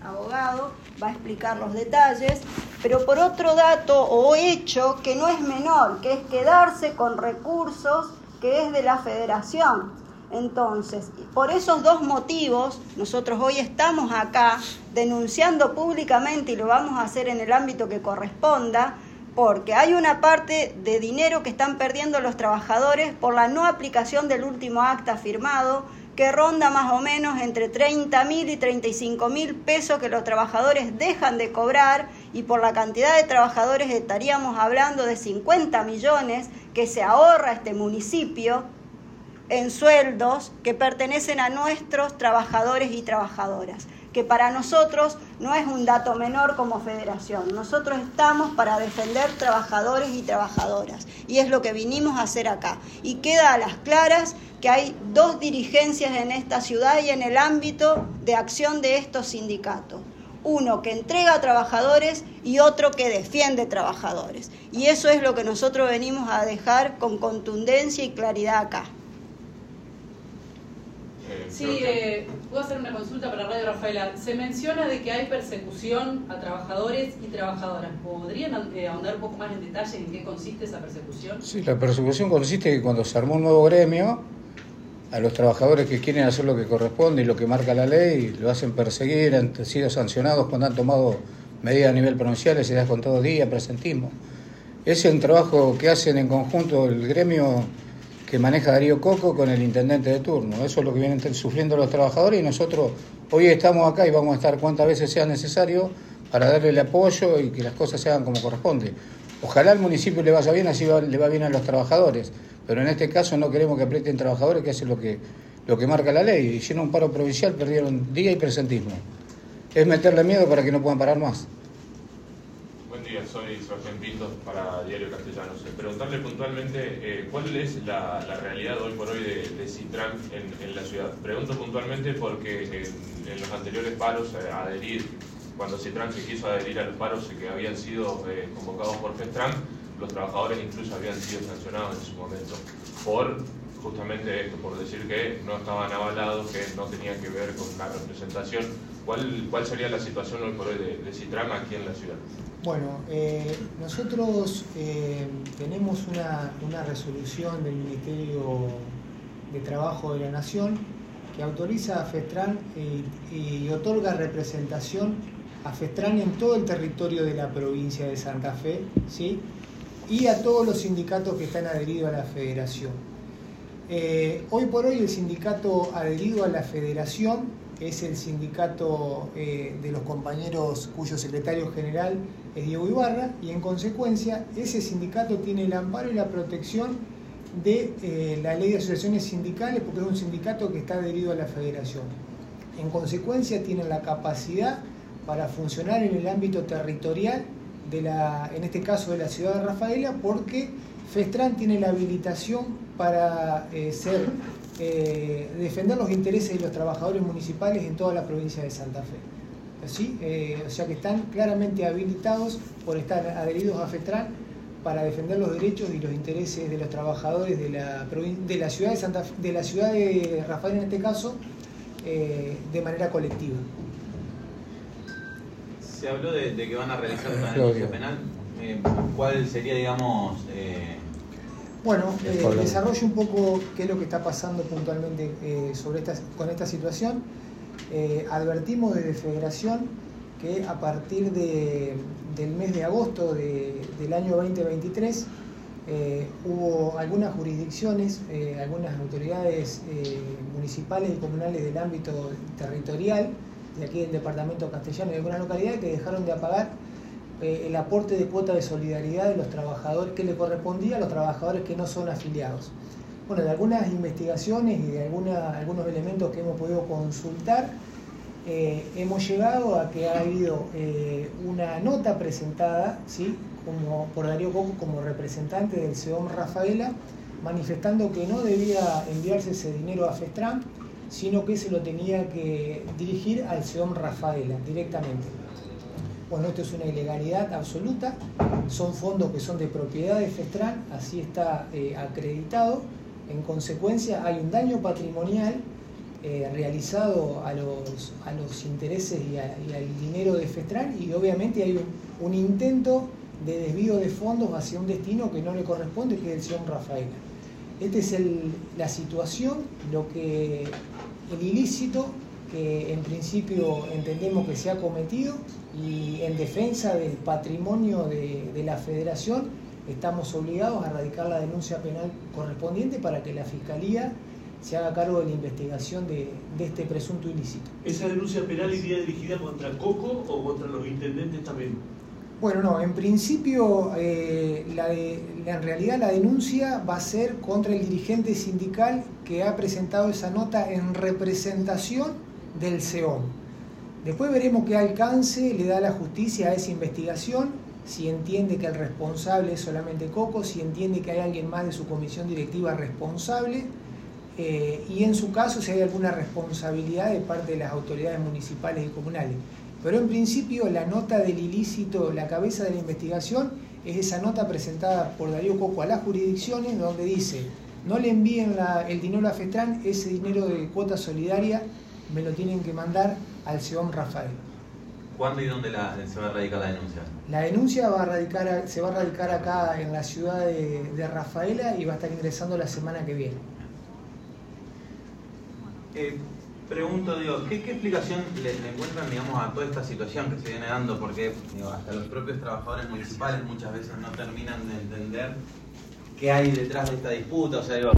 abogado, va a explicar los detalles, pero por otro dato o hecho que no es menor, que es quedarse con recursos que es de la Federación. Entonces, por esos dos motivos, nosotros hoy estamos acá denunciando públicamente, y lo vamos a hacer en el ámbito que corresponda, porque hay una parte de dinero que están perdiendo los trabajadores por la no aplicación del último acta firmado, que ronda más o menos entre 30.000 y 35.000 pesos que los trabajadores dejan de cobrar, y por la cantidad de trabajadores estaríamos hablando de 50 millones que se ahorra este municipio en sueldos que pertenecen a nuestros trabajadores y trabajadoras, que para nosotros no es un dato menor como federación. Nosotros estamos para defender trabajadores y trabajadoras, y es lo que vinimos a hacer acá. Y queda a las claras que hay dos dirigencias en esta ciudad y en el ámbito de acción de estos sindicatos. Uno que entrega a trabajadores y otro que defiende trabajadores. Y eso es lo que nosotros venimos a dejar con contundencia y claridad acá. Sí, puedo hacer una consulta para Radio Rafaela. Se menciona de que hay persecución a trabajadores y trabajadoras. ¿Podrían ahondar un poco más en detalle en qué consiste esa persecución? Sí, la persecución consiste en que cuando se armó un nuevo gremio, a los trabajadores que quieren hacer lo que corresponde y lo que marca la ley, lo hacen perseguir, han sido sancionados cuando han tomado medidas a nivel provincial, se les ha contado días, presentismo. Ese es un trabajo que hacen en conjunto el gremio que maneja Darío Coco con el intendente de turno. Eso es lo que vienen sufriendo los trabajadores, y nosotros hoy estamos acá y vamos a estar cuantas veces sea necesario para darle el apoyo y que las cosas se hagan como corresponde. Ojalá al municipio le vaya bien, así le va bien a los trabajadores, pero en este caso no queremos que aprieten trabajadores, que hacen lo que marca la ley. Hicieron un paro provincial, perdieron día y presentismo. Es meterle miedo para que no puedan parar más. Buen día, soy Sebastián Pinto para Diario Castellanos. Preguntarle puntualmente cuál es la realidad hoy por hoy de Citran en la ciudad. Pregunto puntualmente porque en los anteriores paros cuando Citran se quiso adherir a los paros que habían sido convocados por FESTRAN, los trabajadores incluso habían sido sancionados en su momento por justamente esto, por decir que no estaban avalados, que no tenían que ver con la representación. ¿Cuál sería la situación hoy por hoy de Citran aquí en la ciudad? Bueno, nosotros tenemos una resolución del Ministerio de Trabajo de la Nación que autoriza a FESTRAN y otorga representación a FESTRAN en todo el territorio de la provincia de Santa Fe, ¿sí? Y a todos los sindicatos que están adheridos a la federación. Hoy por hoy el sindicato adherido a la federación es el sindicato de los compañeros cuyo secretario general es Diego Ibarra, y en consecuencia ese sindicato tiene el amparo y la protección de la ley de asociaciones sindicales, porque es un sindicato que está adherido a la federación. En consecuencia tiene la capacidad para funcionar en el ámbito territorial en este caso de la ciudad de Rafaela, porque FESTRAN tiene la habilitación para defender los intereses de los trabajadores municipales en toda la provincia de Santa Fe. ¿Sí? O sea que están claramente habilitados por estar adheridos a FESTRAN para defender los derechos y los intereses de los trabajadores de la ciudad de Santa Fe, de la ciudad de Rafaela en este caso, de manera colectiva. Se habló de que van a realizar una denuncia penal. ¿Cuál sería, digamos... Bueno, desarrollo un poco qué es lo que está pasando puntualmente con esta situación. Advertimos desde Federación que a partir del mes de agosto del año 2023 hubo algunas jurisdicciones, algunas autoridades municipales y comunales del ámbito territorial de aquí del departamento castellano y de algunas localidades que dejaron de pagar el aporte de cuota de solidaridad de los trabajadores que le correspondía a los trabajadores que no son afiliados. Bueno, de algunas investigaciones y de algunos elementos que hemos podido consultar, hemos llegado a que ha habido una nota presentada, ¿sí?, por Darío Coco como representante del CEOM Rafaela, manifestando que no debía enviarse ese dinero a FESTRAN, sino que se lo tenía que dirigir al CEOM Rafaela directamente. Bueno, esto es una ilegalidad absoluta, son fondos que son de propiedad de FESTRAN, así está acreditado. En consecuencia hay un daño patrimonial realizado a los intereses y al dinero de FETRAN, y obviamente hay un intento de desvío de fondos hacia un destino que no le corresponde, que es el Sion Rafaela. Esta es la situación, el ilícito que en principio entendemos que se ha cometido, y en defensa del patrimonio de la Federación estamos obligados a radicar la denuncia penal correspondiente para que la Fiscalía se haga cargo de la investigación de este presunto ilícito. ¿Esa denuncia penal iría dirigida contra Coco o contra los intendentes también? Bueno, no, en principio, en realidad la denuncia va a ser contra el dirigente sindical que ha presentado esa nota en representación del SEOM. Después veremos qué alcance le da la justicia a esa investigación, si entiende que el responsable es solamente Coco, si entiende que hay alguien más de su comisión directiva responsable, y en su caso si hay alguna responsabilidad de parte de las autoridades municipales y comunales. Pero en principio la nota del ilícito, la cabeza de la investigación, es esa nota presentada por Darío Coco a las jurisdicciones, donde dice: no le envíen el dinero a FETRAN, ese dinero de cuota solidaria me lo tienen que mandar al SEOM Rafael. ¿Cuándo y dónde se va a radicar la denuncia? La denuncia se va a radicar acá en la ciudad de Rafaela y va a estar ingresando la semana que viene. Pregunto, ¿qué explicación le encuentran, a toda esta situación que se viene dando? Porque hasta los propios trabajadores municipales muchas veces no terminan de entender qué hay detrás de esta disputa. O sea,